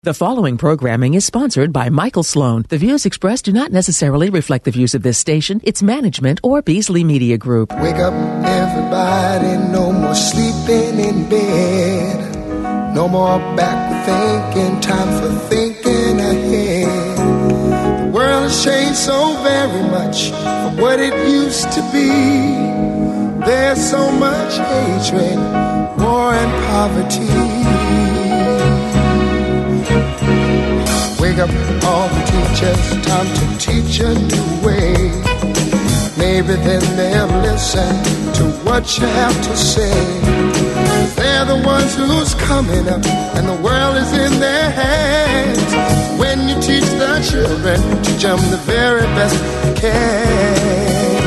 The following programming is sponsored by Michael Sloan. The views expressed do not necessarily reflect the views of this station, its management, or Beasley Media Group. Wake up, everybody, no more sleeping in bed. No more back thinking, time for thinking ahead. The world has changed so very much from what it used to be. There's so much hatred, war and poverty. Wake up all the teachers, time to teach a new way. Maybe then they'll listen to what you have to say. They're the ones who's coming up, and the world is in their hands. When you teach the children, teach them the very best you can.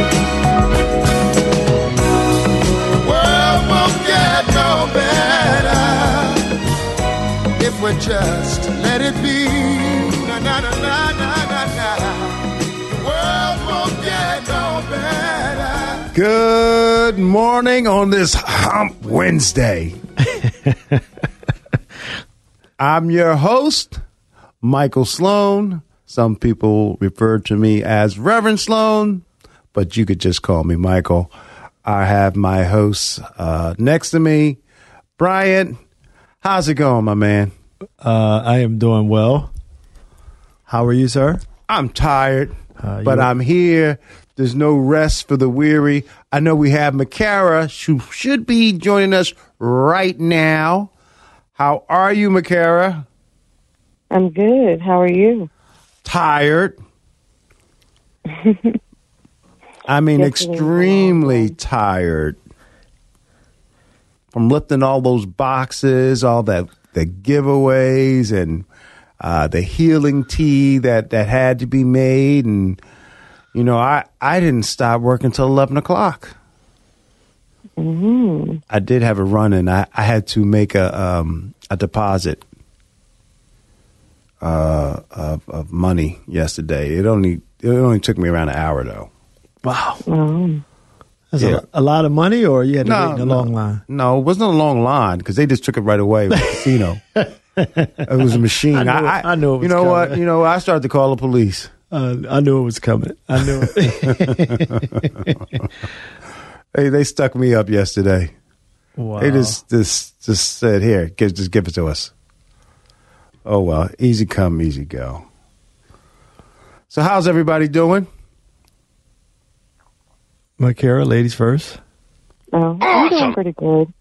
The world won't get no better if we just let it be. Na na na na na na na. The world won't get no better. Good morning on this Hump Wednesday. I'm your host, Michael Sloan. Some people refer to me as Reverend Sloan, but you could just call me Michael. I have my hosts next to me. Brian, how's it going, my man? I am doing well. How are you, sir? I'm tired, but I'm here. There's no rest for the weary. I know we have Makara, who should be joining us right now. How are you, Makara? I'm good. How are you? Tired. I mean, extremely tired. From lifting all those boxes, all that, the giveaways, and the healing tea that had to be made. And, you know, I didn't stop working until 11 o'clock. Mm-hmm. I did have a run, and I had to make a deposit of money yesterday. It only took me around an hour, though. Wow. Oh. That's a lot of money, or you had to wait in a long line? No, it wasn't a long line because they just took it right away with the casino. It was a machine. I knew it was You know coming. what? You know, I started to call the police. I knew it was coming. I knew it. They stuck me up yesterday. Wow. They just said, "Here, just give it to us." Oh well, easy come, easy go. So how's everybody doing? Makara, ladies first. Oh, I'm doing pretty good.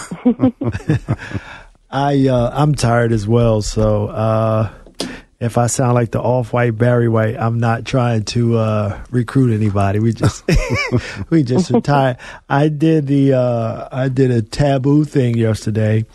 I'm tired as well, so if I sound like the off-white Barry White, I'm not trying to recruit anybody. We just are tired. I did a taboo thing yesterday.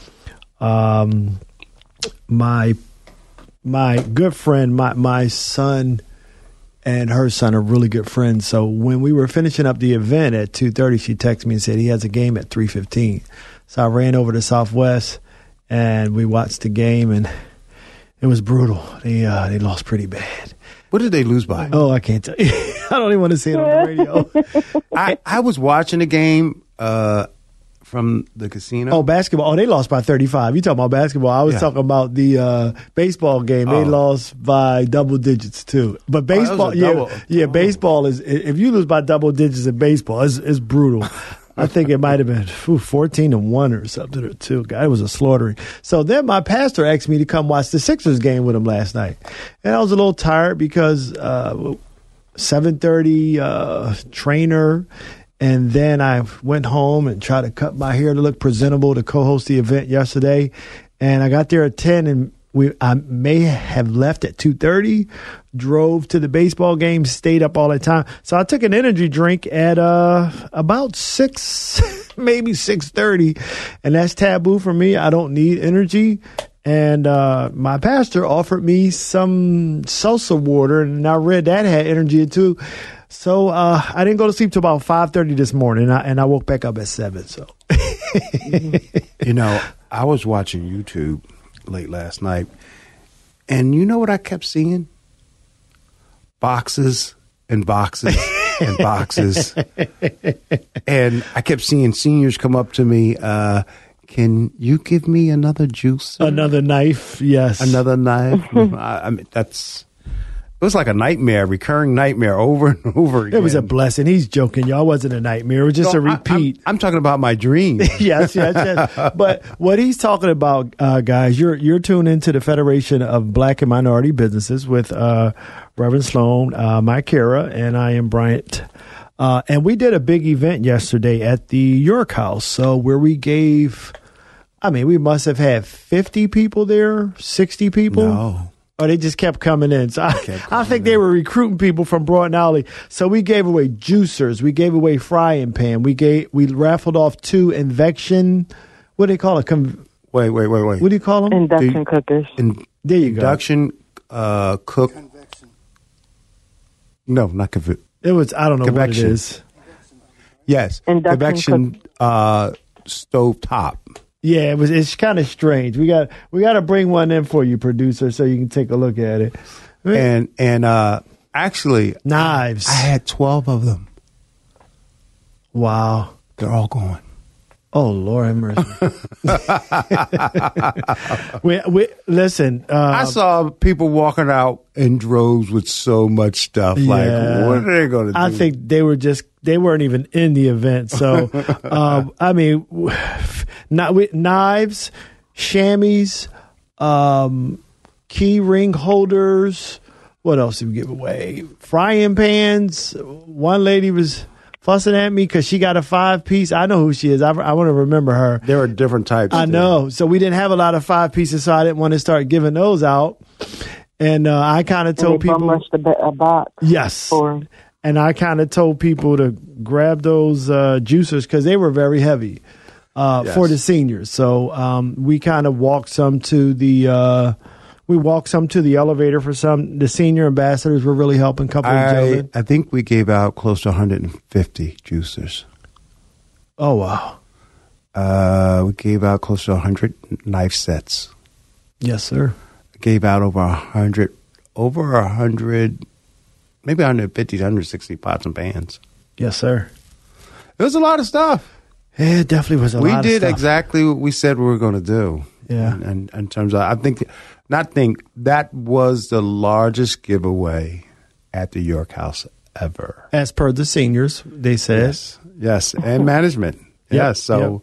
My good friend, my son and her son are really good friends. So when we were finishing up the event at 2:30, she texted me and said he has a game at 3:15. So I ran over to Southwest and we watched the game, and it was brutal. They lost pretty bad. What did they lose by? Oh, I can't tell you. I don't even want to say it on the radio. I was watching the game from the casino. Oh, basketball. Oh, they lost by 35. You talking about basketball. I was talking about the baseball game. They lost by double digits, too. But baseball, baseball is, if you lose by double digits in baseball, it's brutal. I think it might have been 14-1 or something or two. God, it was a slaughtering. So then my pastor asked me to come watch the Sixers game with him last night. And I was a little tired because 7:30 trainer. And then I went home and tried to cut my hair to look presentable to co-host the event yesterday. And I got there at 10, and I may have left at 2:30, drove to the baseball game, stayed up all the time. So I took an energy drink at about 6, maybe 6:30, and that's taboo for me. I don't need energy. And my pastor offered me some salsa water, and I read that had energy too. So I didn't go to sleep till about 5:30 this morning, and I woke back up at 7. So, You know, I was watching YouTube late last night, and you know what I kept seeing? Boxes and boxes and boxes. And I kept seeing seniors come up to me, can you give me another juice? Another knife, yes. Another knife? I mean, it was like a nightmare, recurring nightmare over and over again. It was a blessing. He's joking, y'all. It wasn't a nightmare. It was just a repeat. I'm talking about my dream. yes. But what he's talking about, guys, you're tuned into the Federation of Black and Minority Businesses with Reverend Sloan, Mike Kara, and I am Bryant. And we did a big event yesterday at the York House. So where we gave, we must have had 50 people there, 60 people. No. Or they just kept coming in. So I think they were recruiting people from Broughton Alley. So we gave away juicers. We gave away frying pan. We raffled off 2 Invection. What do they call it? Wait. What do you call them? Induction cookers. There you go. Induction cook. Convection. No, not convection. It was, I don't know convection. What it is. Yes. Convection stove top. Yeah, it's kind of strange. We got to bring one in for you, producer, so you can take a look at it. And actually, knives. I had 12 of them. Wow. They're all gone. Oh, Lord have mercy. Listen. I saw people walking out in droves with so much stuff. Yeah. Like, what are they going to do? I think they weren't even in the event. So, not with knives, chamois, key ring holders. What else did we give away? Frying pans. One lady was fussing at me because she got a 5-piece. I know who she is. I want to remember her. There are different types. I know. So we didn't have a lot of 5 pieces, so I didn't want to start giving those out. And I kind of told people. A box. Yes. For and I kind of told people to grab those juicers because they were very heavy for the seniors. So we kind of walked some to the elevator for some. The senior ambassadors were really helping. Couple of gentlemen. I think we gave out close to 150 juicers. Oh wow! We gave out close to 100 knife sets. Yes, sir. Gave out over 100, maybe 150, 160 pots and pans. Yes, sir. It was a lot of stuff. Yeah, it definitely was a lot of stuff. We did exactly what we said we were going to do. Yeah. And in terms of, that was the largest giveaway at the York House ever. As per the seniors, they said. Yes. And management. Yes. So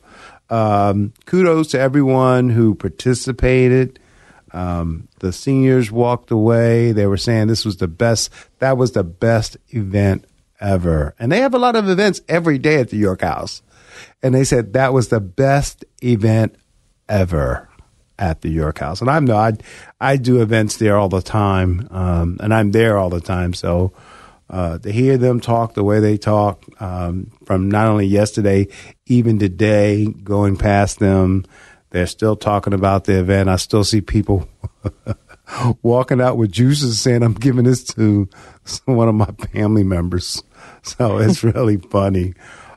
kudos to everyone who participated. The seniors walked away. They were saying that was the best event ever. And they have a lot of events every day at the York House. And they said that was the best event ever at the York House. And I do events there all the time. And I'm there all the time. So to hear them talk the way they talk, from not only yesterday, even today, going past them, they're still talking about the event. I still see people walking out with juices saying, I'm giving this to one of my family members. So it's really funny.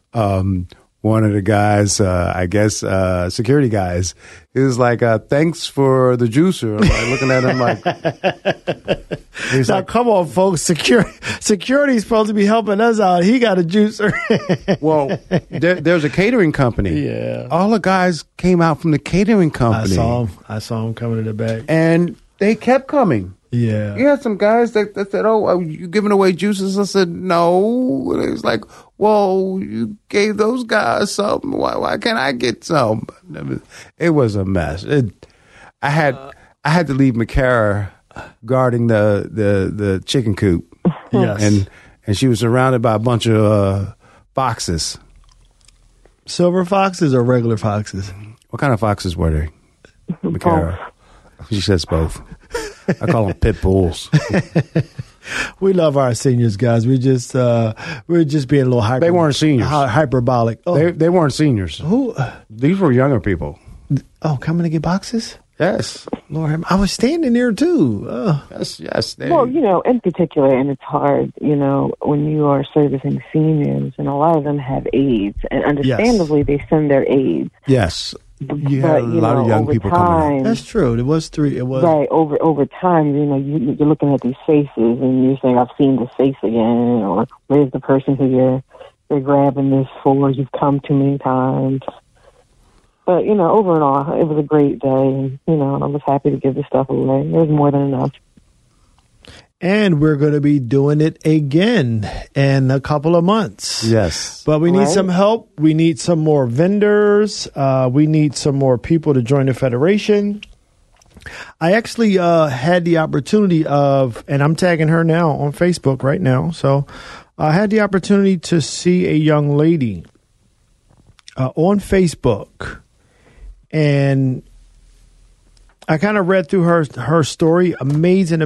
One of the guys, security guys, he was like, thanks for the juicer. I'm like, looking at him like, now, like, come on, folks. Security's supposed to be helping us out. He got a juicer. Well, there's a catering company. Yeah. All the guys came out from the catering company. I saw him coming in the back. And they kept coming. Yeah. You had some guys that said, oh, you giving away juices? I said, no. And it was like, well, you gave those guys some. Why can't I get some? It was a mess. I had to leave McCara guarding the chicken coop. Yes. And she was surrounded by a bunch of foxes. Silver foxes or regular foxes? What kind of foxes were they, McCara? She says both. I call them pit bulls. We love our seniors, guys. We're just being a little They weren't seniors. Hyperbolic. Oh. They weren't seniors. Who? These were younger people. Oh, coming to get boxes? Yes. Lord, I was standing there too. Yes. Well, in particular, and it's hard, when you are servicing seniors, and a lot of them have AIDS, and understandably, they send their aides. Yes. You had a lot of young people coming. That's true. It was right over time. You're looking at these faces, and you're saying, "I've seen this face again," or "Where's the person who you're grabbing this for? You've come too many times." But, over and all, it was a great day. And, I was happy to give the stuff away. It was more than enough. And we're going to be doing it again in a couple of months. Yes. But we need some help. We need some more vendors. We need some more people to join the Federation. I actually had the opportunity of, and I'm tagging her now on Facebook right now. So I had the opportunity to see a young lady on Facebook. And I kind of read through her story. Amazing,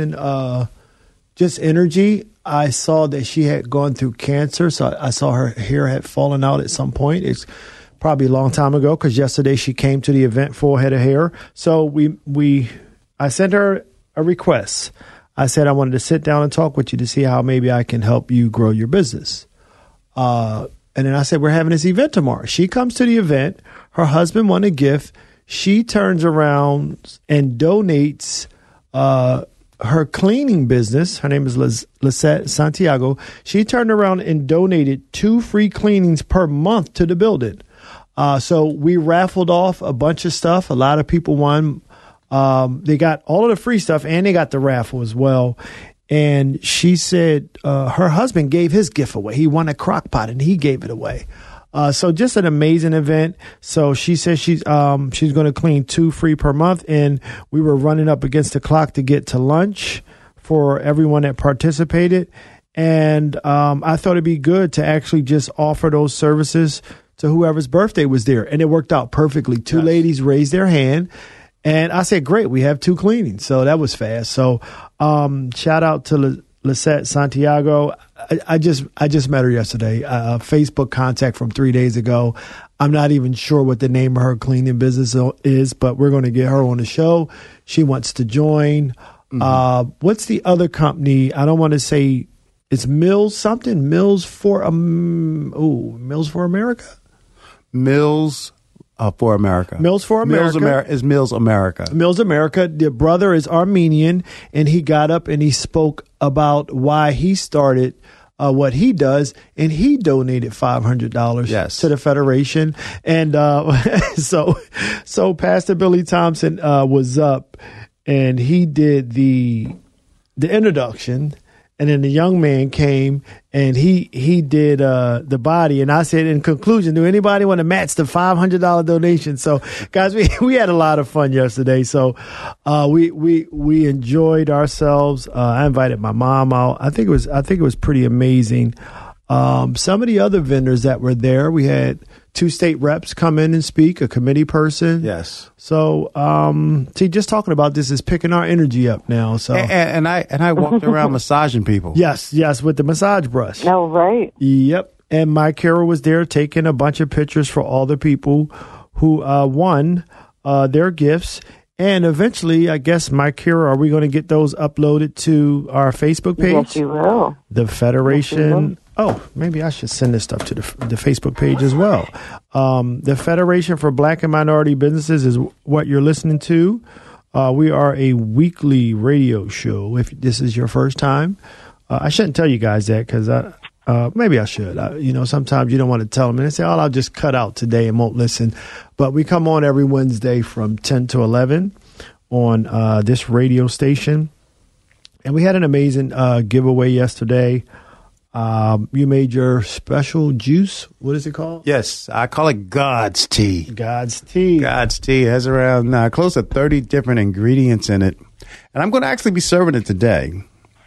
just energy. I saw that she had gone through cancer. So I saw her hair had fallen out at some point. It's probably a long time ago because yesterday she came to the event full head of hair. So I sent her a request. I said I wanted to sit down and talk with you to see how maybe I can help you grow your business. And then I said, we're having this event tomorrow. She comes to the event. Her husband won a gift. She turns around and donates her cleaning business. Her name is Lisette Santiago. She turned around and donated 2 free cleanings per month to the building. So we raffled off a bunch of stuff. A lot of people won. They got all of the free stuff and they got the raffle as well. And she said her husband gave his gift away. He won a crock pot and he gave it away. So just an amazing event. So she says she's going to clean 2 free per month. And we were running up against the clock to get to lunch for everyone that participated. And I thought it'd be good to actually just offer those services to whoever's birthday was there. And it worked out perfectly. 2 ladies raised their hand. And I said, great, we have 2 cleanings. So that was fast. So shout out to Lisette Santiago. I just met her yesterday. Facebook contact from 3 days ago. I'm not even sure what the name of her cleaning business is, but we're going to get her on the show. She wants to join. Mm-hmm. What's the other company? I don't want to say it's Mills something. Mills for America. Mills for America. Mills for America. Is Mills America. Mills America. The brother is Armenian, and he got up and he spoke about why he started what he does, and he donated $500 to the Federation. And so Pastor Billy Thompson was up, and he did the introduction. And then the young man came and he did the body. And I said, in conclusion, do anybody want to match the $500 donation? So, guys, we had a lot of fun yesterday. So we enjoyed ourselves. I invited my mom out. I think it was pretty amazing. Some of the other vendors that were there, we had 2 state reps come in and speak, a committee person. Yes. So, just talking about this is picking our energy up now. So, and I walked around massaging people. Yes, with the massage brush. Oh, right. Yep. And Mike Carroll was there taking a bunch of pictures for all the people who won their gifts. And eventually, I guess, Mike Carroll, are we going to get those uploaded to our Facebook page? Yes, you will. The Federation. Yes, oh, maybe I should send this stuff to the Facebook page as well. The Federation for Black and Minority Businesses is what you're listening to. We are a weekly radio show. If this is your first time, I shouldn't tell you guys that because maybe I should. Sometimes you don't want to tell them and they say, I'll just cut out today and won't listen. But we come on every Wednesday from 10 to 11 on this radio station. And we had an amazing giveaway yesterday. You made your special juice. What is it called? Yes, I call it God's Tea. God's Tea. God's Tea has around close to 30 different ingredients in it. And I'm going to actually be serving it today.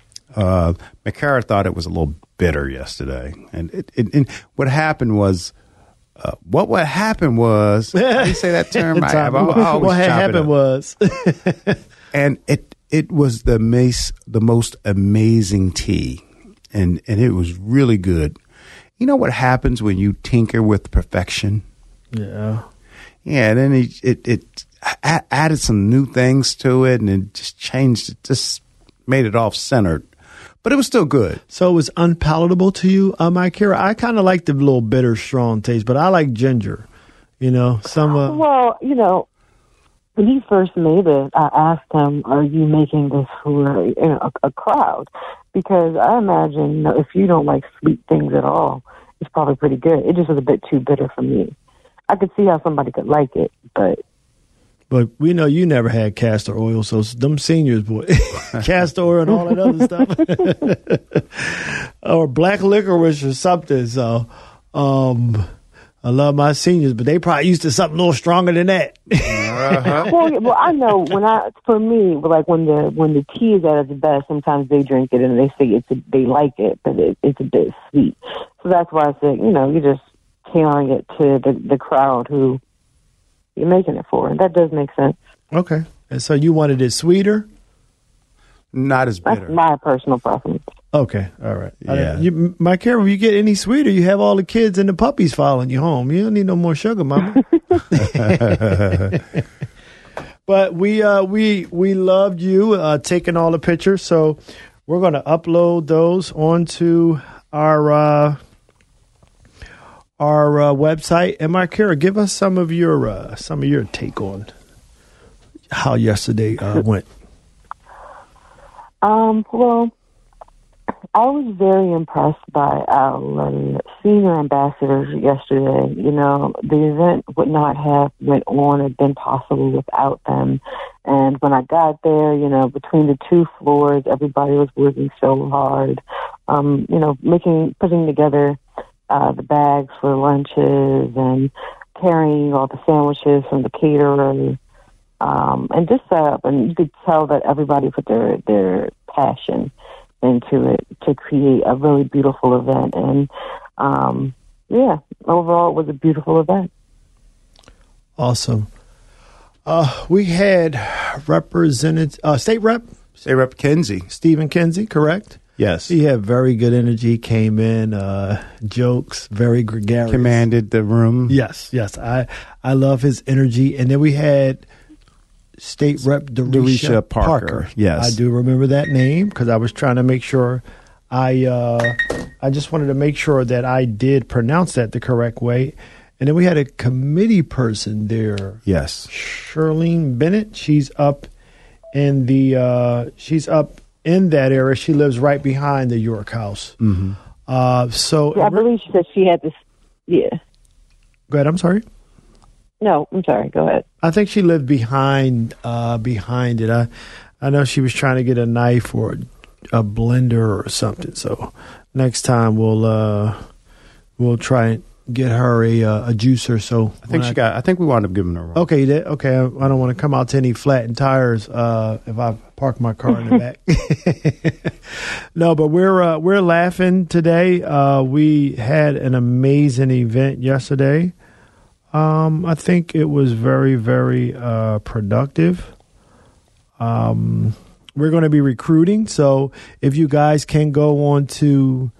McCara thought it was a little bitter yesterday. And what happened was, what happened was, how do you say that term? What happened was. And it was the most amazing tea. And it was really good. You know what happens when you tinker with perfection? Yeah. Yeah, and then it added some new things to it, and it just changed it, just made it off-centered. But it was still good. So it was unpalatable to you, Mike Kira? I kind of like the little bitter, strong taste, but I like ginger. Well, when he first made it, I asked him, are you making this for a crowd? Because I imagine if you don't like sweet things at all, it's probably pretty good. It just was a bit too bitter for me. I could see how somebody could like it, but we know you never had castor oil, so them seniors, boy, castor oil and all that other stuff, or black licorice or something. So, I love my seniors, but they probably used to something a little stronger than that. Well, I know for me, like when the tea is at its best, sometimes they drink it and they say they like it, but it's a bit sweet. So that's why I said, you're just tailoring it to the crowd who you're making it for. And that does make sense. Okay. And so you wanted it sweeter? Not as bitter. That's my personal preference. Okay. All right. Yeah. My Carol, if you get any sweeter, you have all the kids and the puppies following you home. You don't need no more sugar, mama. But we loved you taking all the pictures. So we're going to upload those onto our website. And my Carol, give us some of your take on how yesterday went. Well, I was very impressed by our senior ambassadors yesterday. The event would not have went on or been possible without them. And when I got there, between the two floors, everybody was working so hard, putting together the bags for lunches and carrying all the sandwiches from the caterer. And just set up, and you could tell that everybody put their passion into it to create a really beautiful event. And overall, it was a beautiful event. Awesome. We had State Rep Kinsey, Stephen Kinsey, correct? Yes, he had very good energy. Came in, jokes, very gregarious, commanded the room. Yes. I love his energy. And then we had State Rep Darisha Parker. Yes, I do remember that name because I was trying to make sure I just wanted to make sure that I did pronounce that the correct way. And then we had a committee person there. Yes, Shirlene Bennett. She's up in that area. She lives right behind the York House. Mm-hmm. I believe she said she had this. Yeah. Go ahead. I'm sorry. No, I'm sorry. Go ahead. I think she lived behind it. I know she was trying to get a knife or a blender or something. So next time we'll try and get her a juicer. So I think we wound up giving her one. Okay, you did. Okay, I don't want to come out to any flattened tires if I park my car in the back. No, but we're laughing today. We had an amazing event yesterday. I think it was very, very productive. We're going to be recruiting. So if you guys can go on to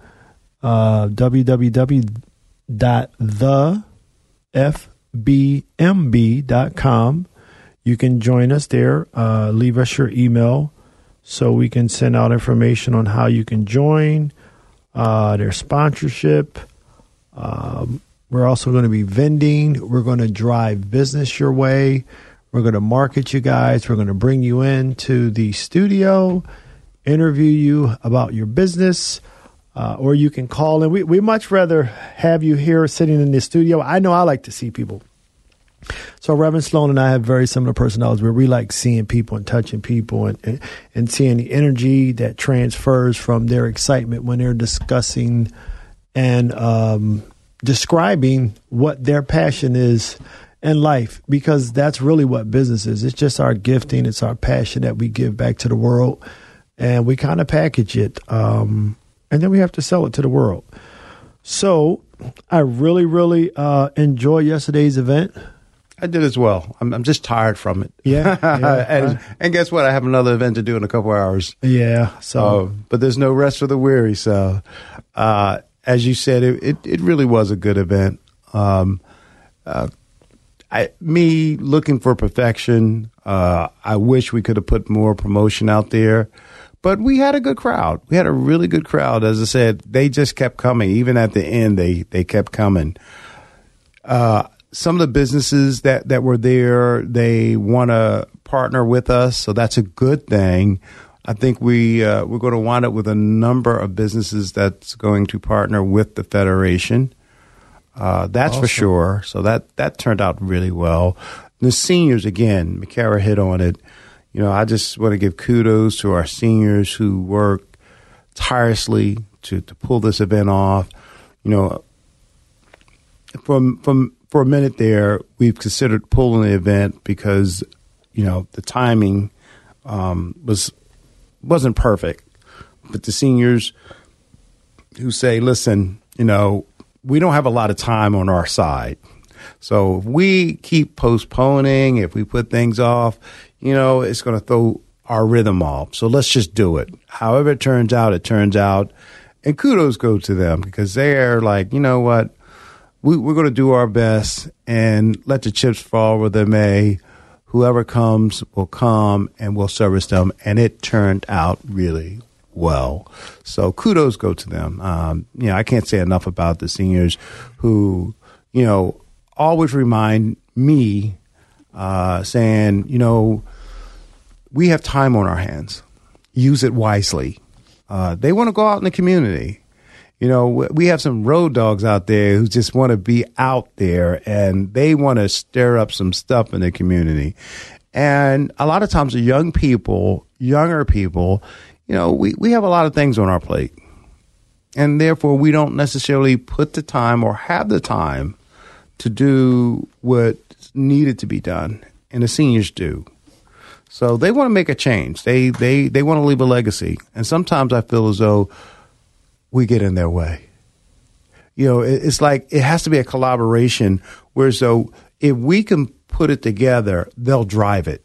www.thefbmb.com, you can join us there. Leave us your email so we can send out information on how you can join, their sponsorship. We're also going to be vending. We're going to drive business your way. We're going to market you guys. We're going to bring you into the studio, interview you about your business, or you can call in. We much rather have you here sitting in the studio. I know I like to see people. So Reverend Sloan and I have very similar personalities where we like seeing people and touching people and seeing the energy that transfers from their excitement when they're discussing and describing what their passion is in life, because that's really what business is. It's just our gifting. It's our passion that we give back to the world, and we kind of package it. And then we have to sell it to the world. So I really, really enjoyed yesterday's event. I did as well. I'm just tired from it. Yeah. And guess what? I have another event to do in a couple hours. Yeah. So, but there's no rest for the weary. So, as you said, it really was a good event. Me looking for perfection. I wish we could have put more promotion out there, but we had a good crowd. We had a really good crowd. As I said, they just kept coming. Even at the end, they kept coming. Some of the businesses that were there, they want to partner with us, so that's a good thing. I think we're going to wind up with a number of businesses that's going to partner with the Federation. That's for sure. So that turned out really well. The seniors, again, McCara hit on it. I just want to give kudos to our seniors who work tirelessly to pull this event off. For a minute there, we've considered pulling the event because, the timing wasn't perfect. But the seniors who say, listen, we don't have a lot of time on our side. So if we keep postponing, if we put things off, it's going to throw our rhythm off. So let's just do it. However it turns out, it turns out. And kudos go to them because they're like, you know what? We're going to do our best and let the chips fall where they may. Whoever comes will come and we'll service them. And it turned out really well. So kudos go to them. I can't say enough about the seniors who, always remind me saying, we have time on our hands. Use it wisely. They want to go out in the community. We have some road dogs out there who just want to be out there and they want to stir up some stuff in the community. And a lot of times the younger people, we have a lot of things on our plate. And therefore we don't necessarily put the time or have the time to do what's needed to be done. And the seniors do. So they want to make a change. They want to leave a legacy. And sometimes I feel as though we get in their way. It's like it has to be a collaboration where so if we can put it together, they'll drive it.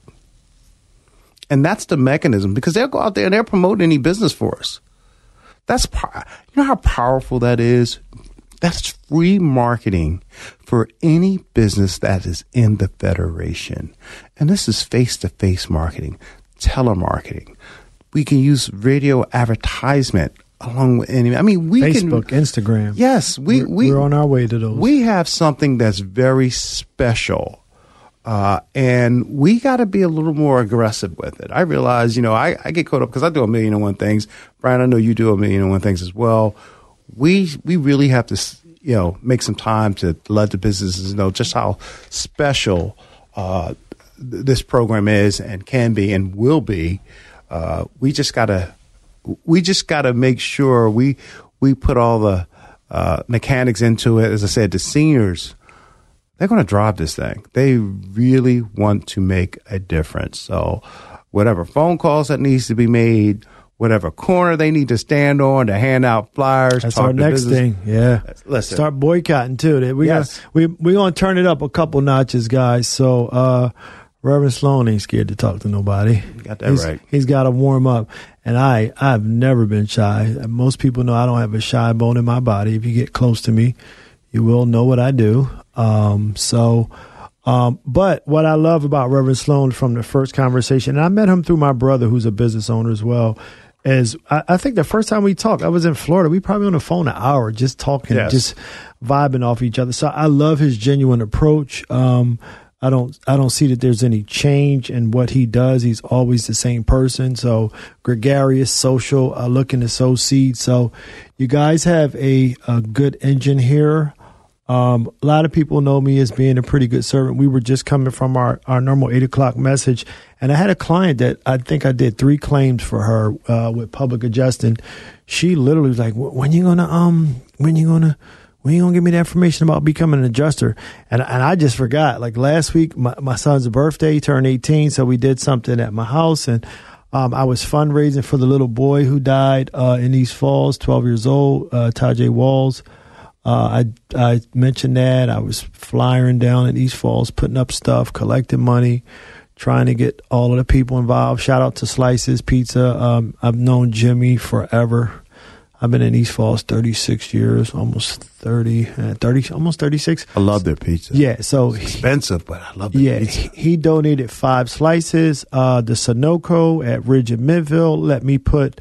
And that's the mechanism because they'll go out there and they'll promote any business for us. You know how powerful that is? That's free marketing for any business that is in the Federation. And this is face-to-face marketing, telemarketing. We can use radio advertisement along with any. Facebook, Instagram. Yes, we're on our way to those. We have something that's very special, and we got to be a little more aggressive with it. I realize, I get caught up because I do 1,000,001 things. Brian, I know you do 1,000,001 things as well. We really have to, make some time to let the businesses know just how special this program is and can be and will be. We just gotta make sure we put all the mechanics into it. As I said, the seniors, they're going to drive this thing. They really want to make a difference. So whatever phone calls that needs to be made, whatever corner they need to stand on to hand out flyers. That's our next thing. Yeah. Listen. Start boycotting too. We're going to turn it up a couple notches, guys. So Reverend Sloan ain't scared to talk to nobody. You got that right. He's got to warm up. And I've never been shy. Most people know I don't have a shy bone in my body. If you get close to me, you will know what I do. But what I love about Reverend Sloan from the first conversation, and I met him through my brother who's a business owner as well, is I think the first time we talked, I was in Florida. We probably on the phone an hour just talking, just vibing off each other. So I love his genuine approach. I don't see that there's any change in what he does. He's always the same person. So gregarious, social, looking to sow seeds. So you guys have a good engine here. A lot of people know me as being a pretty good servant. We were just coming from our normal 8 o'clock message. And I had a client that I think I did 3 claims for her, with public adjusting. She literally was like, when you gonna give me the information about becoming an adjuster? And I just forgot, like last week, my son's birthday, he turned 18. So we did something at my house and, I was fundraising for the little boy who died, in East Falls, 12 years old, Tajay Walls. I mentioned that. I was flying down in East Falls, putting up stuff, collecting money, trying to get all of the people involved. Shout out to Slices Pizza. I've known Jimmy forever. I've been in East Falls 36 years, almost 36. I love their pizza. Yeah, so it's expensive, but I love their pizza. He donated 5 slices. The Sunoco at Ridge and Midville let me put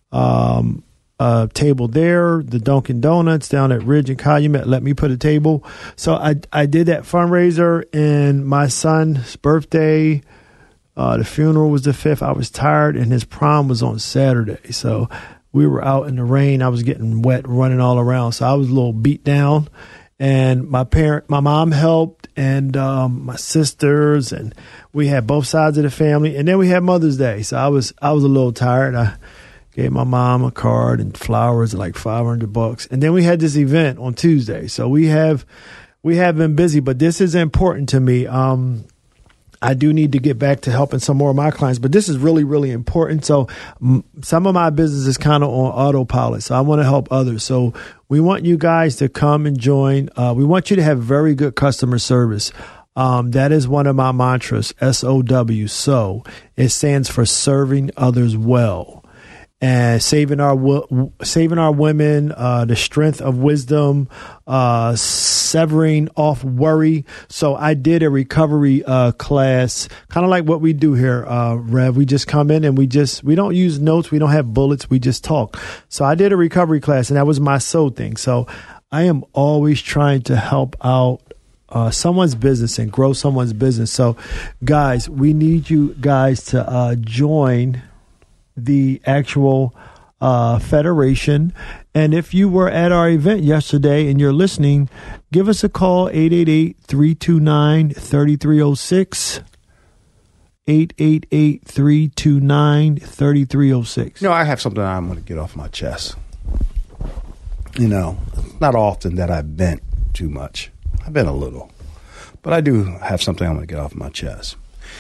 a table there. The Dunkin' Donuts down at Ridge and Calumet let me put a table. So I did that fundraiser, and my son's birthday, the funeral was the 5th. I was tired, and his prom was on Saturday. So we were out in the rain. I was getting wet, running all around. So I was a little beat down. and my mom helped, and my sisters, and we had both sides of the family, and then we had Mother's Day. So I was a little tired. I gave my mom a card and flowers, like $500, and then we had this event on Tuesday. So we have been busy, but this is important to me. I do need to get back to helping some more of my clients, but this is really, really important. So some of my business is kind of on autopilot. So I want to help others. So we want you guys to come and join. We want you to have very good customer service. That is one of my mantras, SOW. So it stands for serving others well. And saving our women, the strength of wisdom, severing off worry. So I did a recovery class, kind of like what we do here, Rev. We just come in and we don't use notes. We don't have bullets. We just talk. So I did a recovery class, and that was my soul thing. So I am always trying to help out someone's business and grow someone's business. So guys, we need you guys to join the actual federation. And if you were at our event yesterday and you're listening, give us a call, 888-329-3306. 888-329-3306. I have something I'm going to get off my chest. Not often that I vent too much. I vent a little. But I do have something I'm going to get off my chest.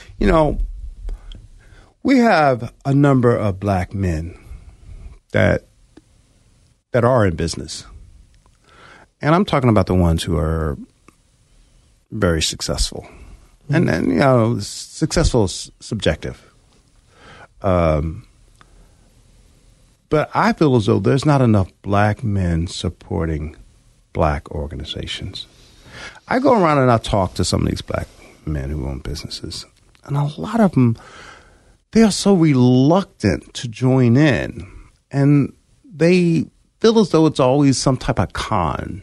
We have a number of black men that are in business. And I'm talking about the ones who are very successful. Mm-hmm. And successful is subjective. But I feel as though there's not enough black men supporting black organizations. I go around and I talk to some of these black men who own businesses. And a lot of them, they are so reluctant to join in, and they feel as though it's always some type of con.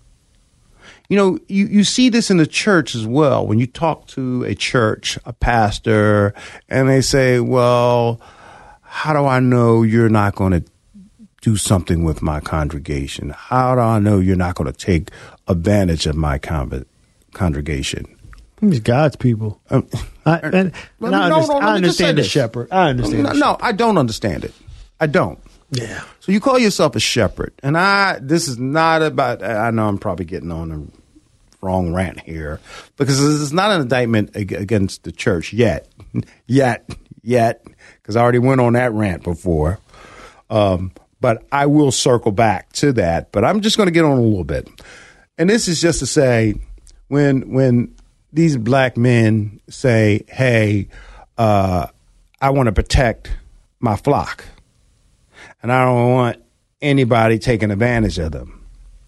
You see this in the church as well. When you talk to a church, a pastor, and they say, well, how do I know you're not going to do something with my congregation? How do I know you're not going to take advantage of my congregation? He's God's people. I understand the shepherd. I understand. No, I don't understand it. I don't. Yeah. So you call yourself a shepherd, and this is not about. I know I'm probably getting on a wrong rant here, because this is not an indictment against the church yet, because I already went on that rant before. But I will circle back to that. But I'm just going to get on a little bit, and this is just to say, when these black men say, hey, I want to protect my flock, and I don't want anybody taking advantage of them.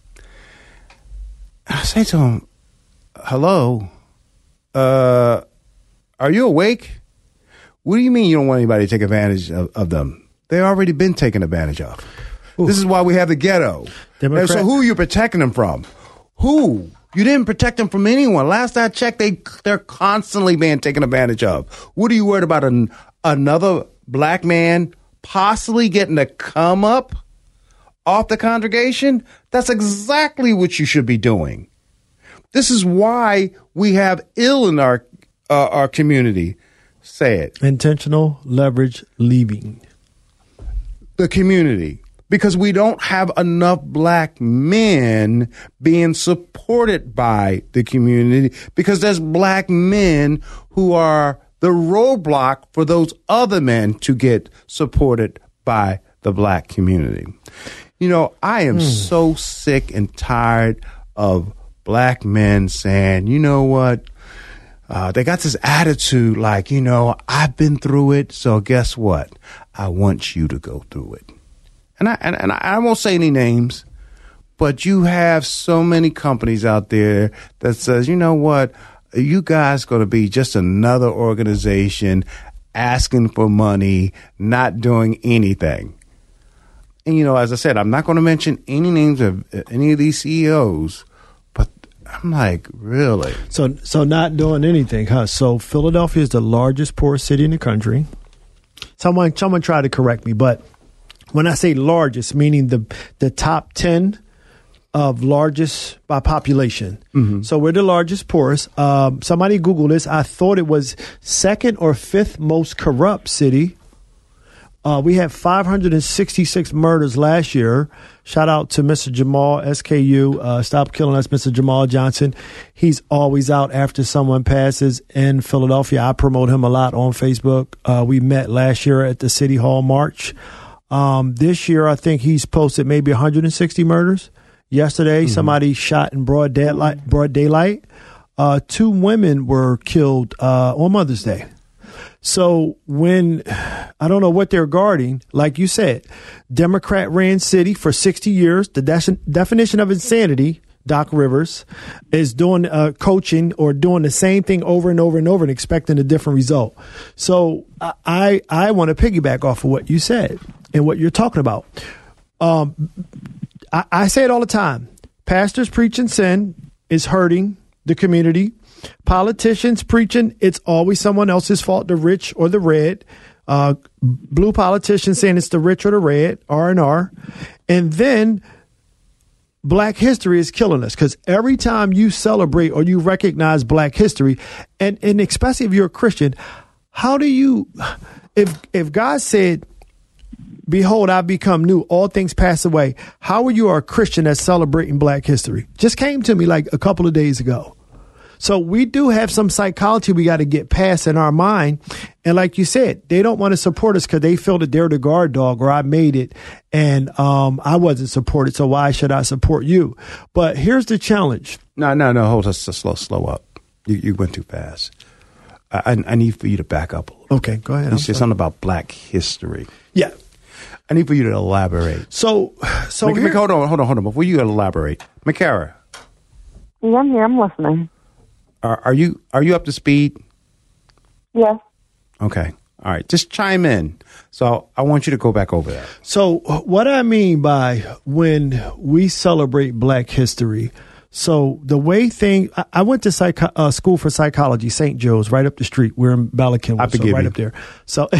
I say to them, hello, are you awake? What do you mean you don't want anybody to take advantage of them? They've already been taken advantage of. Ooh. This is why we have the ghetto. And so who are you protecting them from? Who? You didn't protect them from anyone. Last I checked, they're constantly being taken advantage of. What are you worried about? Another black man possibly getting a come up off the congregation? That's exactly what you should be doing. This is why we have ill in our community. Say it. Intentional leverage leaving the community, because we don't have enough black men being supported by the community, because there's black men who are the roadblock for those other men to get supported by the black community. I am so sick and tired of black men saying, you know what? They got this attitude like, I've been through it, so guess what? I want you to go through it. And I won't say any names, but you have so many companies out there that says, you know what? You guys going to be just another organization asking for money, not doing anything. And, as I said, I'm not going to mention any names of any of these CEOs, but I'm like, really? So not doing anything, huh? So Philadelphia is the largest poor city in the country. Someone tried to correct me, but when I say largest, meaning the top 10 of largest by population. So we're the largest, poorest. Somebody Google this. I thought it was second or fifth most corrupt city. We had 566 murders last year. Shout out to Mr. Jamal, SKU. Stop killing us, Mr. Jamal Johnson. He's always out after someone passes in Philadelphia. I promote him a lot on Facebook. We met last year at the City Hall March. This year, I think he's posted maybe 160 murders. Yesterday, somebody shot in broad daylight. 2 women were killed on Mother's Day. So when, I don't know what they're guarding, like you said, Democrat ran city for 60 years. The definition of insanity, Doc Rivers, is doing coaching or doing the same thing over and over and over and expecting a different result. So I want to piggyback off of what you said and what you're talking about. I say it all the time. Pastors preaching sin is hurting the community. Politicians preaching it's always someone else's fault, the rich or the red. Blue politicians saying it's the rich or the red, R&R. And then Black history is killing us, because every time you celebrate or you recognize Black history, and especially if you're a Christian, how do you, if God said, behold, I've become new, all things pass away, how are you a Christian that's celebrating Black history? Just came to me like a couple of days ago. So we do have some psychology we got to get past in our mind. And like you said, they don't want to support us because they feel that they're the guard dog, or I made it and I wasn't supported. So why should I support you? But here's the challenge. No. Hold on. Slow up. You went too fast. I need for you to back up a little. Okay, go ahead. You said something about Black history. Yeah. I need for you to elaborate. So hold on. Before you elaborate, McCara. Yeah, I'm here. I'm listening. Are you up to speed? Yes. Okay. All right. Just chime in. So I want you to go back over that. So what I mean by when we celebrate Black history, so the way I went to school for psychology, St. Joe's, right up the street. We're in Bala Cynwyd, so right up there. So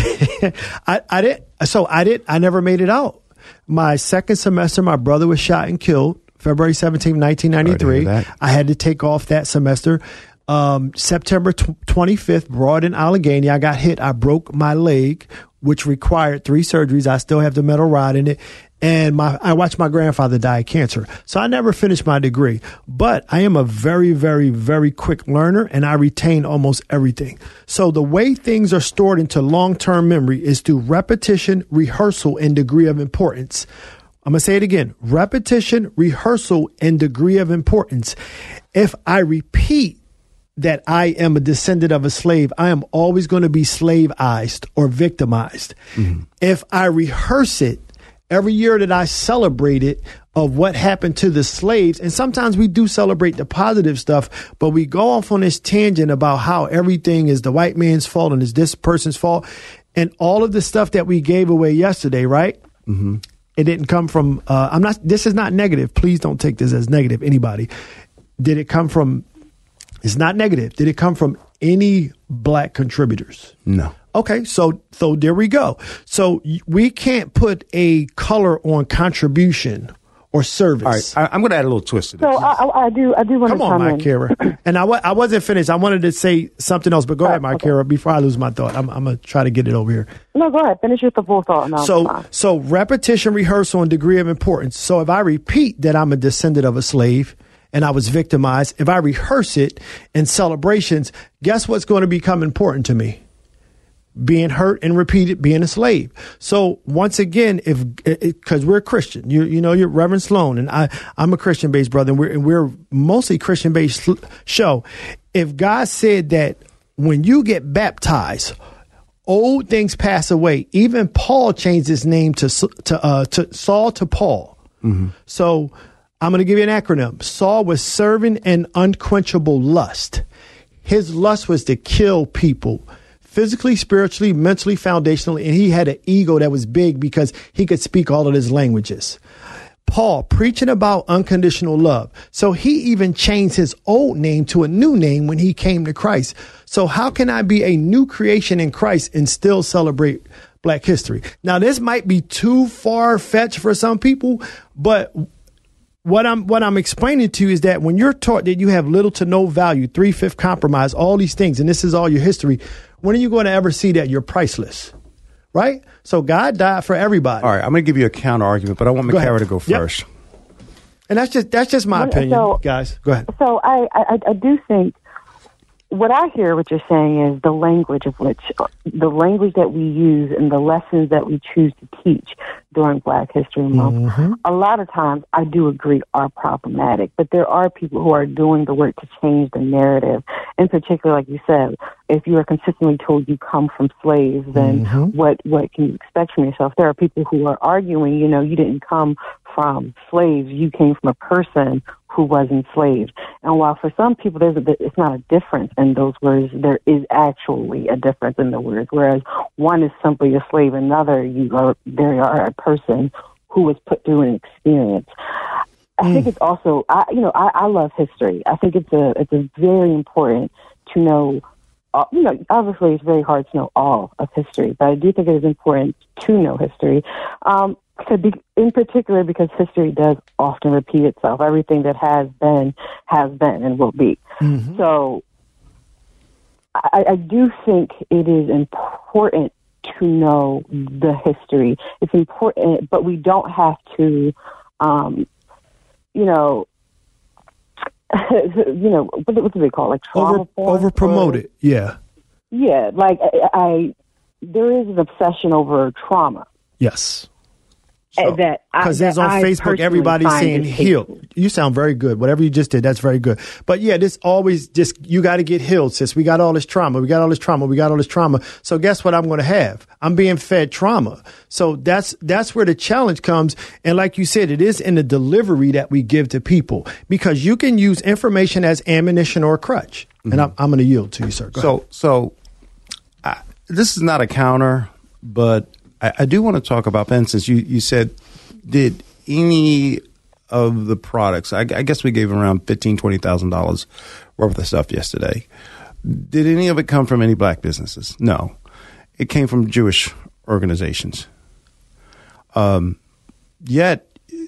I never made it out. My second semester, my brother was shot and killed. February 17, 1993. I had to take off that semester. September 25th, Broad in Allegheny, I got hit. I broke my leg, which required 3 surgeries. I still have the metal rod in it. And I watched my grandfather die of cancer. So I never finished my degree. But I am a very, very, very quick learner, and I retain almost everything. So the way things are stored into long-term memory is through repetition, rehearsal, and degree of importance. I'm going to say it again. Repetition, rehearsal, and degree of importance. If I repeat that I am a descendant of a slave, I am always going to be slaveized or victimized. Mm-hmm. If I rehearse it every year that I celebrate it of what happened to the slaves, and sometimes we do celebrate the positive stuff, but we go off on this tangent about how everything is the white man's fault and is this person's fault. And all of the stuff that we gave away yesterday, right? Mm-hmm. It didn't come from, this is not negative. Please don't take this as negative, anybody. Did it come from, it's not negative. Did it come from any Black contributors? No. Okay, so there we go. So we can't put a color on contribution or service. All right, I'm going to add a little twist to this. So I do want to come in. Come on, Mike Kara. And I wasn't finished. I wanted to say something else, but go ahead, Mike Kara, before I lose my thought. I'm going to try to get it over here. No, go ahead. Finish with the full thought. No, so repetition, rehearsal, and degree of importance. So if I repeat that I'm a descendant of a slave and I was victimized, if I rehearse it in celebrations, guess what's going to become important to me? Being hurt and repeated, being a slave. So once again, because we're Christian, you're Reverend Sloan, and I'm a Christian-based brother, and we're mostly Christian-based show. If God said that when you get baptized, old things pass away. Even Paul changed his name to Saul to Paul. Mm-hmm. So I'm going to give you an acronym. Saul was serving an unquenchable lust. His lust was to kill people. Physically, spiritually, mentally, foundationally, and he had an ego that was big because he could speak all of his languages. Paul preaching about unconditional love. So he even changed his old name to a new name when he came to Christ. So how can I be a new creation in Christ and still celebrate Black history? Now, this might be too far-fetched for some people, but what I'm explaining to you is that when you're taught that you have little to no value, 3/5 compromise, all these things, and this is all your history, when are you going to ever see that you're priceless? Right? So God died for everybody. All right, I'm going to give you a counter argument, but I want McCara to go first. Yep. And that's just my opinion, guys. Go ahead. So I do think what I hear what you're saying is the language that we use and the lessons that we choose to teach during Black History Month, a lot of times I do agree are problematic, but there are people who are doing the work to change the narrative. In particular, like you said, if you are consistently told you come from slaves, then what can you expect from yourself? There are people who are arguing, you didn't come from slaves, you came from a person who was enslaved. And while for some people it's not a difference in those words, there is actually a difference in the words. Whereas one is simply a slave, another there are a person who was put through an experience. I think it's also I love history. I think it's a very important to know. Obviously it's very hard to know all of history, but I do think it is important to know history. In particular, because history does often repeat itself. Everything that has been and will be. So I do think it is important to know the history. It's important, but we don't have to, what do they call it? Like trauma over promote it. Yeah. Yeah. Like there is an obsession over trauma. Yes. Because there's on Facebook, everybody's saying heal. You sound very good. Whatever you just did, that's very good. But yeah, this always you got to get healed, sis. We got all this trauma. We got all this trauma. So guess what I'm going to have? I'm being fed trauma. So that's where the challenge comes. And like you said, it is in the delivery that we give to people, because you can use information as ammunition or a crutch. And I'm going to yield to you, sir. Go ahead. So this is not a counter, but I do want to talk about, for instance, you said, did any of the products, I guess we gave around $15,000, $20,000 worth of stuff yesterday. Did any of it come from any Black businesses? No. It came from Jewish organizations. Yet,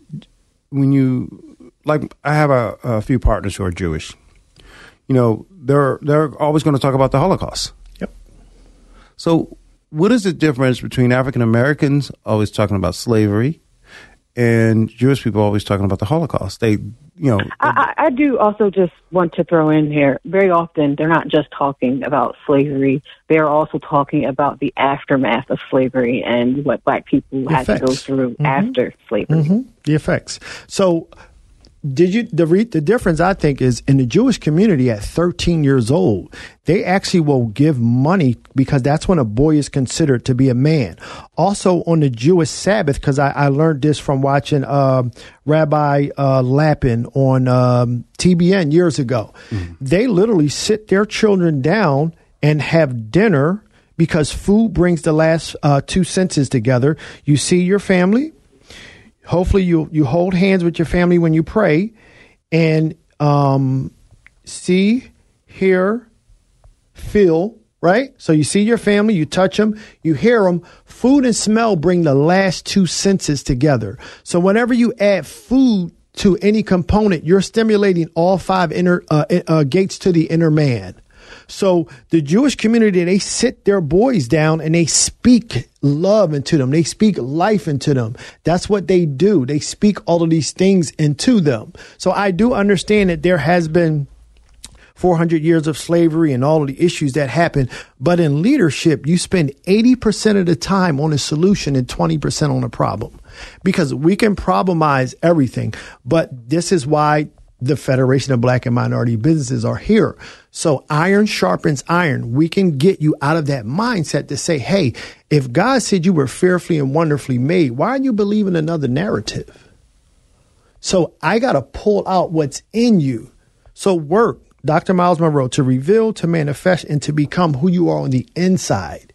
when I have a few partners who are Jewish, they're always going to talk about the Holocaust. Yep. So, what is the difference between African Americans always talking about slavery and Jewish people always talking about the Holocaust? I do also just want to throw in here, very often they're not just talking about slavery. They're also talking about the aftermath of slavery and what Black people had to go through after slavery. The effects. So the difference, I think, is in the Jewish community at 13 years old, they actually will give money because that's when a boy is considered to be a man. Also on the Jewish Sabbath, because I learned this from watching Rabbi Lapin on TBN years ago. They literally sit their children down and have dinner because food brings the last two senses together. You see your family. Hopefully you hold hands with your family when you pray, and see, hear, feel, right? So you see your family, you touch them, you hear them. Food and smell bring the last two senses together. So whenever you add food to any component, you're stimulating all five inner gates to the inner man. So the Jewish community, they sit their boys down and they speak love into them. They speak life into them. That's what they do. They speak all of these things into them. So I do understand that there has been 400 years of slavery and all of the issues that happen. But in leadership, you spend 80% of the time on a solution and 20% on a problem, because we can problemize everything. But this is why the Federation of Black and Minority Businesses are here. So iron sharpens iron. We can get you out of that mindset to say, hey, if God said you were fearfully and wonderfully made, why are you believing another narrative? So I got to pull out what's in you. So work, Dr. Miles Monroe, to reveal, to manifest, and to become who you are on the inside.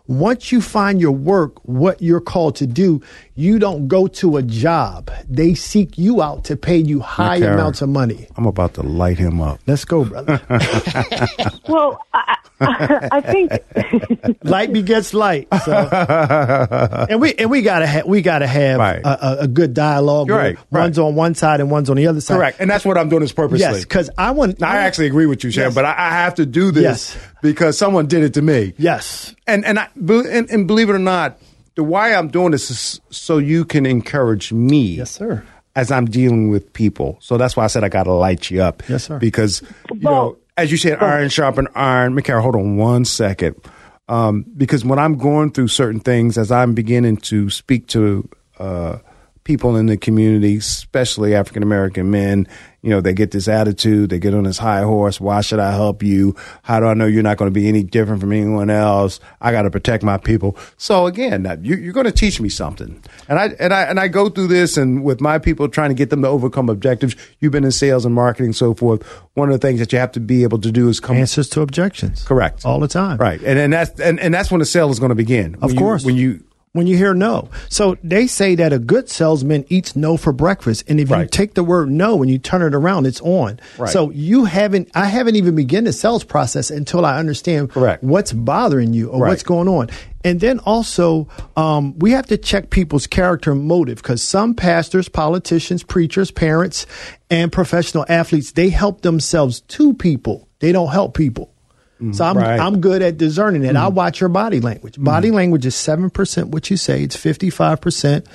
once you find your work, what you're called to do, you don't go to a job. They seek you out to pay you high amounts of money. I'm about to light him up. Let's go, brother. Well, I think Light begets light. So. and we gotta have Right. a good dialogue. You're where right. One's on one side and one's on the other side. Correct. And that's what I'm doing is purposely. Yes, because I actually agree with you, Shan, Yes. but I have to do this Yes. because someone did it to me. Yes. And believe it or not, the why I'm doing this is so you can encourage me. Yes, sir. As I'm dealing with people. So that's why I said I got to light you up. Yes, sir. Because, as you said, iron sharpen iron. Mikara, hold on 1 second. Because when I'm going through certain things, as I'm beginning to speak to people in the community, especially African American men, they get this attitude, they get on this high horse. Why should I help you? How do I know you're not going to be any different from anyone else? I got to protect my people. So again, you're going to teach me something. And I go through this and with my people trying to get them to overcome objectives. You've been in sales and marketing, so forth. One of the things that you have to be able to do is come Answers to objections. Correct. All the time. Right. And that's when the sale is going to begin. Of course. When you hear no. So they say that a good salesman eats no for breakfast. And if you take the word no and you turn it around, it's on. Right. So I haven't even begun the sales process until I understand what's bothering you or what's going on. And then also, we have to check people's character and motive because some pastors, politicians, preachers, parents, and professional athletes, they help themselves to people. They don't help people. So I'm good at discerning it. I watch your body language. Body language is 7% what you say. It's 55%.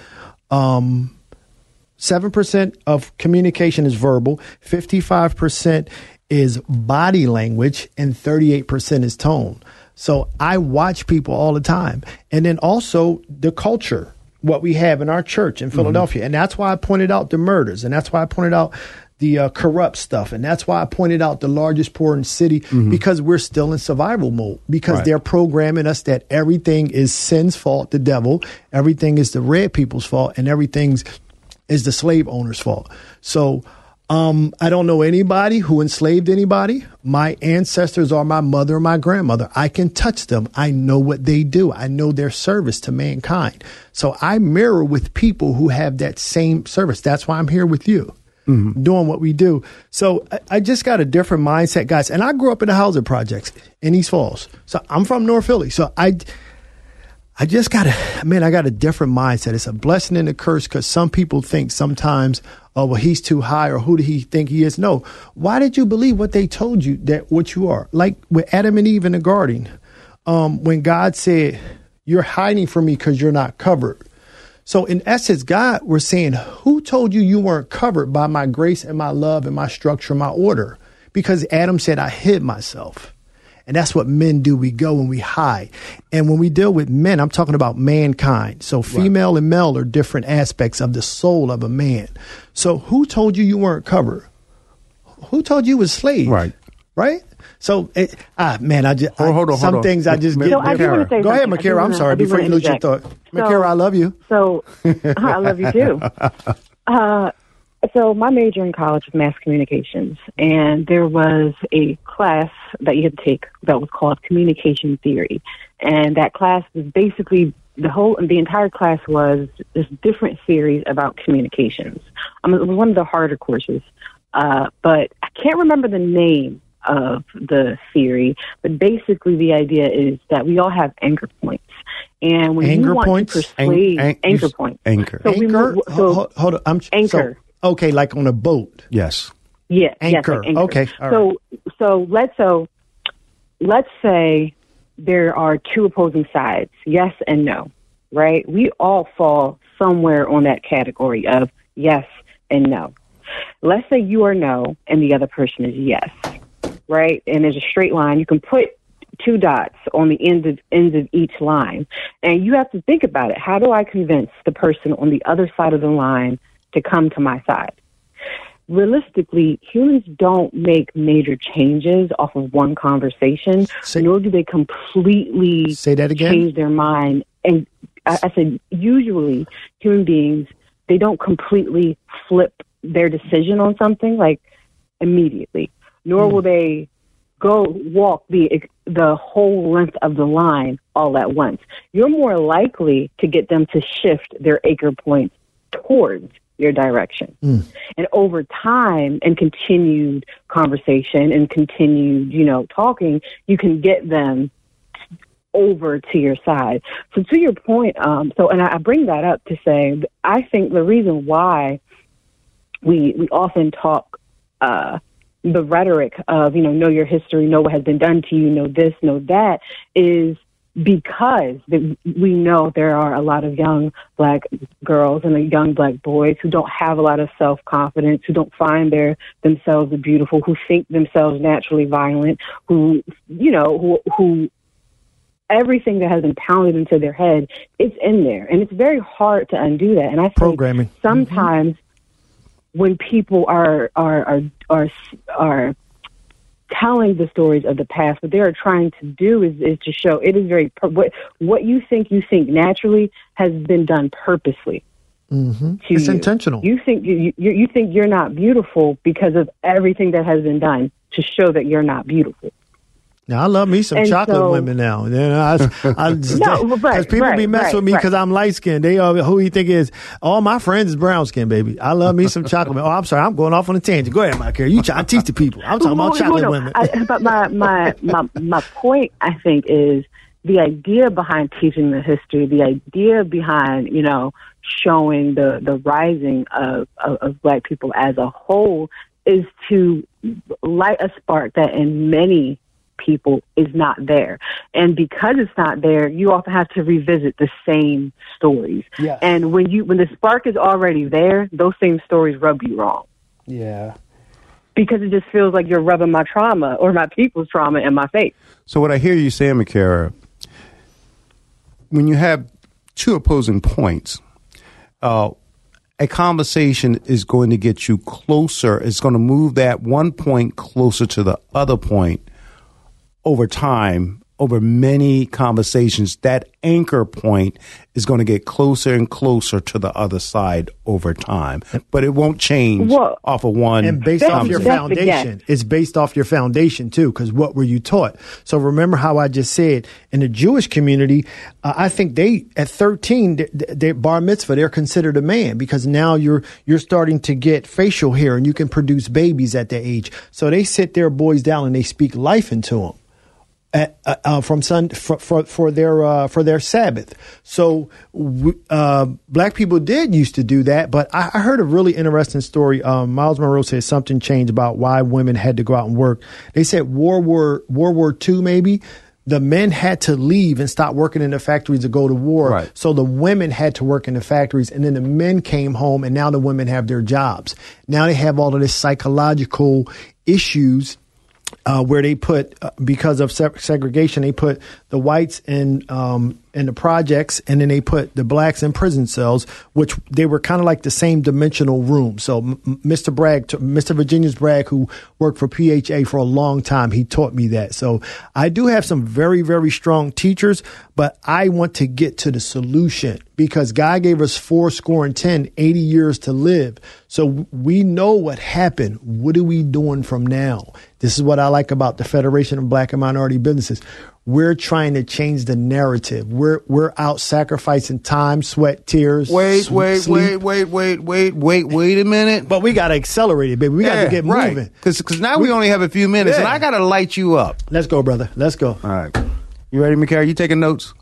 7% of communication is verbal. 55% is body language, and 38% is tone. So I watch people all the time. And then also the culture, what we have in our church in Philadelphia. And that's why I pointed out the murders. And that's why I pointed out the corrupt stuff. And that's why I pointed out the largest poor in the city, because we're still in survival mode, because they're programming us that everything is sin's fault, the devil, everything is the red people's fault, and everything is the slave owner's fault. So I don't know anybody who enslaved anybody. My ancestors are my mother and my grandmother. I can touch them. I know what they do. I know their service to mankind. So I mirror with people who have that same service. That's why I'm here with you. Doing what we do. So I just got a different mindset, guys. And I grew up in the housing projects in East Falls. So I'm from North Philly. So I just got I got a different mindset. It's a blessing and a curse because some people think sometimes, oh, well, he's too high, or who did he think he is? No. Why did you believe what they told you that what you are? Like with Adam and Eve in the garden, when God said, you're hiding from me because you're not covered. So in essence, God was saying, who told you weren't covered by my grace and my love and my structure and my order? Because Adam said, I hid myself. And that's what men do. We go and we hide. And when we deal with men, I'm talking about mankind. So female and male are different aspects of the soul of a man. So who told you weren't covered? Who told you was slave? Right? So, hold on. Things I just get. So I do want to say Go ahead, Makira. I'm sorry. Before you lose your thought. Makira, I love you. So, I love you too. So my major in college was mass communications, and there was a class that you had to take that was called communication theory. And that class was basically the entire class was this different theories about communications. It was one of the harder courses, but I can't remember the name of the theory, but basically the idea is that we all have anchor points. And when you want to persuade anchor points. Hold on. Anchor. Okay, like on a boat. Yes. Yeah. Anchor. Yes, like anchor. Okay. All right. So let's say there are two opposing sides, yes and no, right? We all fall somewhere on that category of yes and no. Let's say you are no and the other person is yes, right? And there's a straight line. You can put two dots on the ends of each line, and you have to think about it. How do I convince the person on the other side of the line to come to my side? Realistically, humans don't make major changes off of one conversation, nor do they completely change their mind. And I said, usually human beings, they don't completely flip their decision on something like immediately, nor will they go walk the whole length of the line all at once. You're more likely to get them to shift their anchor points towards your direction. And over time and continued conversation and continued, talking, you can get them over to your side. So to your point, and I bring that up to say, I think the reason why we often talk the rhetoric of, know your history, know what has been done to you, know this, know that, is because we know there are a lot of young Black girls and young Black boys who don't have a lot of self-confidence, who don't find themselves beautiful, who think themselves naturally violent, who everything that has been pounded into their head, it's in there. And it's very hard to undo that. And I think programming. Sometimes when people are telling the stories of the past, what they are trying to do is to show it is very what you think naturally has been done purposely. It's intentional. You think you think you're not beautiful because of everything that has been done to show that you're not beautiful. Now, I love me some chocolate women now. Because people be messing with me because I'm light skinned. They are, who you think is, all my friends is brown skinned, baby. I love me some chocolate women. Oh, I'm sorry, I'm going off on a tangent. Go ahead, Mike. You try to teach the people. I'm talking about chocolate women. But my point, I think, is the idea behind teaching the history, the idea behind, showing the rising of Black people as a whole is to light a spark that in many people is not there. And because it's not there, you often have to revisit the same stories. Yes. And when the spark is already there, those same stories rub you wrong. Yeah. Because it just feels like you're rubbing my trauma or my people's trauma in my face. So what I hear you saying, Makara, when you have two opposing points, a conversation is going to get you closer. It's going to move that one point closer to the other point over time, over many conversations. That anchor point is going to get closer and closer to the other side over time. But it won't change off of one. And based off your foundation. It's based off your foundation, too, because what were you taught? So remember how I just said, in the Jewish community, I think at 13, they bar mitzvah, they're considered a man because now you're starting to get facial hair and you can produce babies at that age. So they sit their boys down and they speak life into them. For their Sabbath. So Black people did used to do that, but I heard a really interesting story. Miles Monroe said something changed about why women had to go out and work. They said World War II, maybe the men had to leave and stop working in the factories to go to war. Right. So the women had to work in the factories, and then the men came home, and now the women have their jobs. Now they have all of this psychological issues. Where they put, because of segregation, they put the whites in the projects, and then they put the blacks in prison cells, which they were kind of like the same dimensional room. So Mr. Virginius Bragg, who worked for PHA for a long time, he taught me that. So I do have some very, very strong teachers, but I want to get to the solution because God gave us 80 years to live. So we know what happened. What are we doing from now? This is what I like about the Federation of Black and Minority Businesses. We're trying to change the narrative. We're out sacrificing time, sweat, tears. Wait a minute. But we got to accelerate it, baby. We got to get moving. Because now we only have a few minutes, and I got to light you up. Let's go, brother. Let's go. All right. You ready, Makara? You taking notes?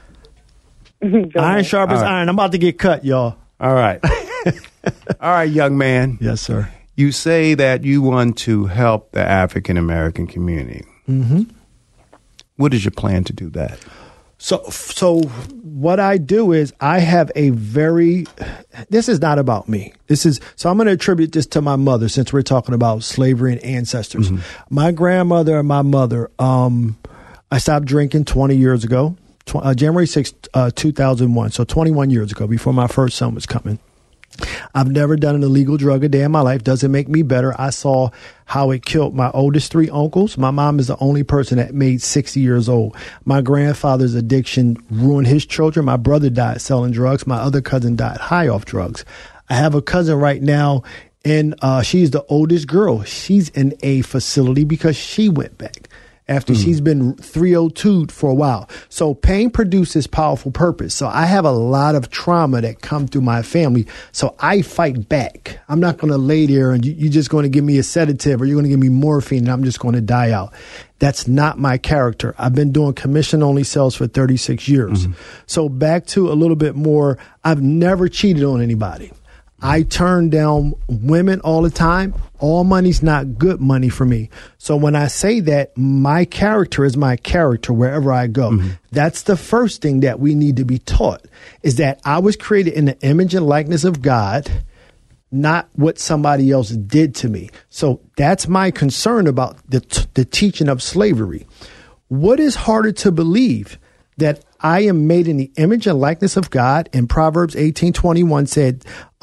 Iron sharpens iron. I'm about to get cut, y'all. All right. All right, young man. Yes, sir. You say that you want to help the African American community. Mm-hmm. What is your plan to do that? So what I do is I have this is not about me. So I'm going to attribute this to my mother since we're talking about slavery and ancestors. Mm-hmm. My grandmother and my mother, I stopped drinking 20 years ago, January 6th, 2001. So 21 years ago, before my first son was coming. I've never done an illegal drug a day in my life. Doesn't make me better. I saw how it killed my oldest 3 uncles. My mom is the only person that made 60 years old. My grandfather's addiction ruined his children. My brother died selling drugs. My other cousin died high off drugs. I have a cousin right now, and she's the oldest girl. She's in a facility because she went back. after she's been 302'd for a while. So pain produces powerful purpose. So I have a lot of trauma that come through my family. So I fight back. I'm not going to lay there and you're just going to give me a sedative or you're going to give me morphine and I'm just going to die out. That's not my character. I've been doing commission-only sales for 36 years. So back to a little bit more, I've never cheated on anybody. I turn down women all the time. All money's not good money for me. So when I say that, my character is my character wherever I go. That's the first thing that we need to be taught, is that I was created in the image and likeness of God, not what somebody else did to me. So that's my concern about the teaching of slavery. What is harder to believe? That I am made in the image and likeness of God. And Proverbs 18:21 said,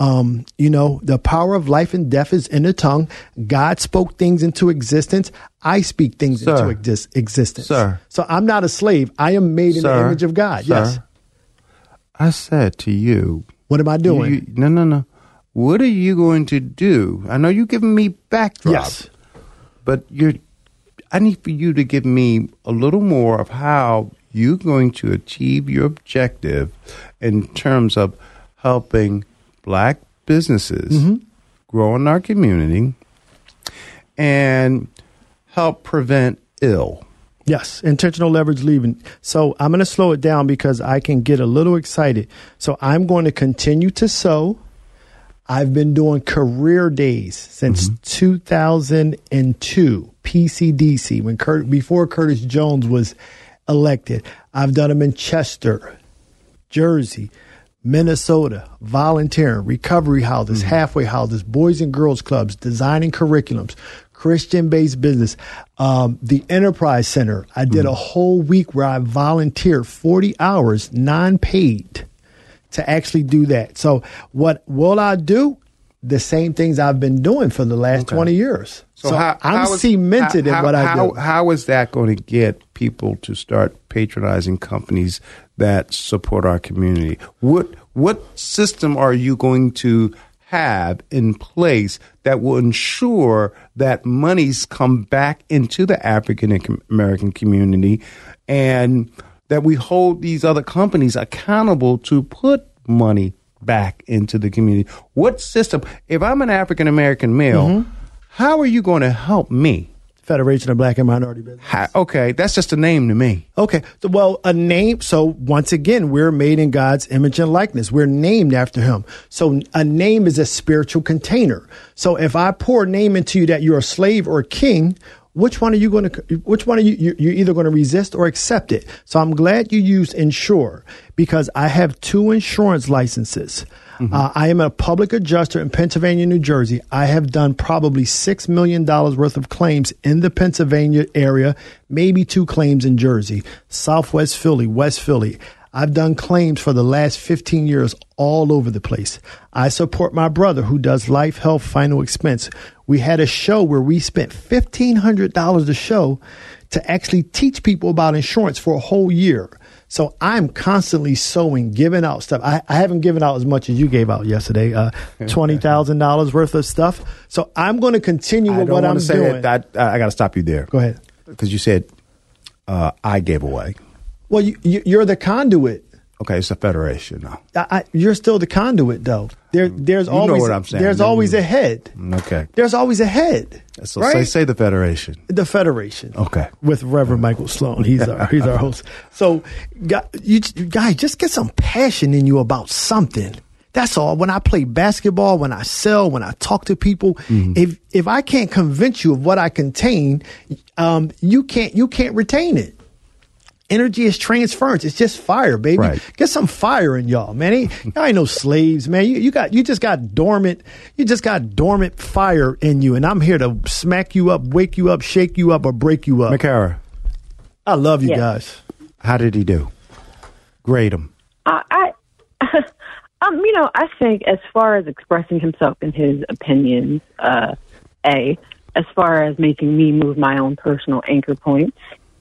the power of life and death is in the tongue. God spoke things into existence. I speak things into existence. Sir. So I'm not a slave. I am made in the image of God. Yes. I said to you. What am I doing? No. What are you going to do? I know you're giving me backdrop. Yes. But I need for you to give me a little more of how you're going to achieve your objective in terms of helping Black businesses grow in our community and help prevent ill. Yes, intentional leverage leaving. So I'm going to slow it down because I can get a little excited. So I'm going to continue to sow. I've been doing career days since 2002, PCDC, before Curtis Jones was elected. I've done them in Chester, Jersey, Minnesota, volunteering, recovery houses, halfway houses, boys and girls clubs, designing curriculums, Christian-based business, the Enterprise Center. I did a whole week where I volunteered 40 hours, non-paid, to actually do that. So what will I do? The same things I've been doing for the last 20 years. So I'm cemented in what I do. How is that going to get people to start patronizing companies that support our community? What system are you going to have in place that will ensure that monies come back into the African American community and that we hold these other companies accountable to put money back into the community? What system? If I'm an African American male, how are you going to help me? Federation of Black and Minority Business. Okay, that's just a name to me. Okay, well, a name. So once again, we're made in God's image and likeness. We're named after Him. So a name is a spiritual container. So if I pour a name into you that you're a slave or a king, which one are you going to? Which one are you? You're either going to resist or accept it. So I'm glad you used insure because I have 2 insurance licenses. I am a public adjuster in Pennsylvania, New Jersey. I have done probably $6 million worth of claims in the Pennsylvania area, maybe 2 claims in Jersey, Southwest Philly, West Philly. I've done claims for the last 15 years all over the place. I support my brother who does life, health, final expense. We had a show where we spent $1,500 a show to actually teach people about insurance for a whole year. So I'm constantly sowing, giving out stuff. I haven't given out as much as you gave out yesterday, $20,000 worth of stuff. So I'm going to continue with what I'm doing. I got to stop you there. Go ahead. Because you said I gave away. Well, you're the conduit. Okay, it's a federation now. You're still the conduit, though. There's always know what I'm saying. There's always a head. Okay. There's always a head. So right? say the federation. The federation. Okay. With Reverend Michael Sloan. He's our host. So, guys, just get some passion in you about something. That's all. When I play basketball, when I sell, when I talk to people, if I can't convince you of what I contain, you can't retain it. Energy is transference. It's just fire, baby. Right. Get some fire in y'all, man. Y'all ain't no slaves, man. You just got dormant fire in you, and I'm here to smack you up, wake you up, shake you up, or break you up. Makara, I love you guys. How did he do? Grade him. I think as far as expressing himself in his opinions, as far as making me move my own personal anchor points,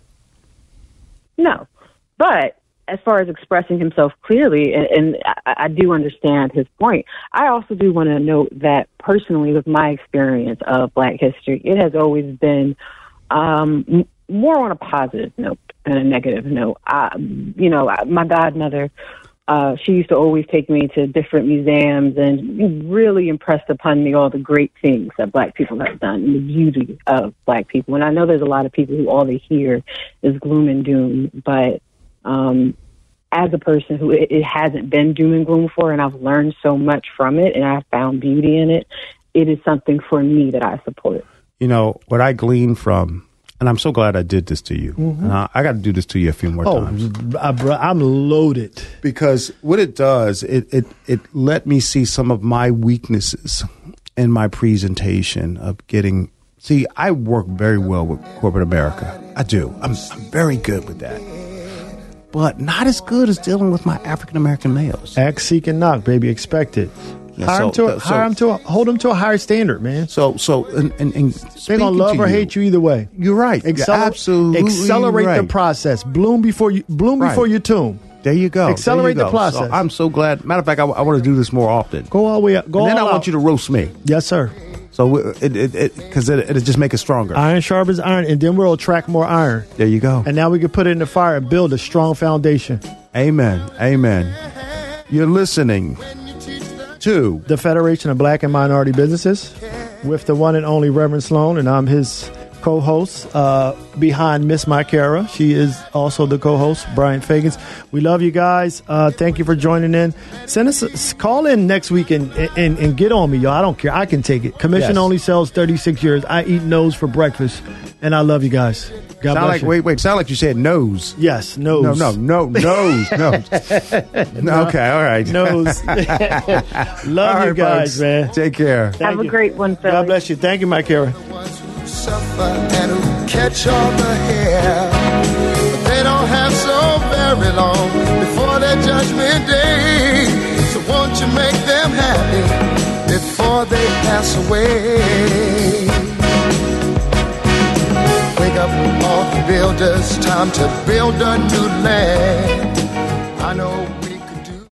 no. But as far as expressing himself clearly, and I do understand his point, I also do want to note that personally, with my experience of Black history, it has always been more on a positive note than a negative note. My godmother, she used to always take me to different museums and really impressed upon me all the great things that Black people have done and the beauty of Black people. And I know there's a lot of people who all they hear is gloom and doom, but as a person who it hasn't been doom and gloom for, and I've learned so much from it and I've found beauty in it, it is something for me that I support. You know, what I glean from, and I'm so glad I did this to you. And I got to do this to you a few more times. I'm loaded. Because what it does, it let me see some of my weaknesses in my presentation of getting. See, I work very well with corporate America. I do. I'm very good with that. But not as good as dealing with my African American males. Act, seek, and knock, baby. Expect it. Yeah, hold them to a higher standard, man. So, and they're gonna love or hate you either way. You're right. You're absolutely accelerate right. the process. Bloom before you tomb. There you go. Accelerate the process. So I'm so glad. Matter of fact, I want to do this more often. Go all the way up. And then I want you to roast me. Yes, sir. So because it'll just make us stronger. Iron sharpens iron, and then we'll attract more iron. There you go. And now we can put it in the fire and build a strong foundation. Amen. Amen. You're listening to the Federation of Black and Minority Businesses with the one and only Reverend Sloan, and I'm his co-host behind Miss Mycara. She is also the co-host, Brian Fagans. We love you guys. Thank you for joining in. Send us call in next week and get on me, y'all. I don't care. I can take it. Commission only sells 36 years. I eat nose for breakfast, and I love you guys. God bless you. Wait. Sound like you said nose. Yes, nose. No, nose. Okay, all right. Nose. Love you guys, folks. man. Take care. Have a great one, Philly. God bless you. Thank you, Mycara. Suffer and who catch all the hair, but they don't have so very long before their judgment day. So won't you make them happy before they pass away? Wake up all the builders, time to build a new land.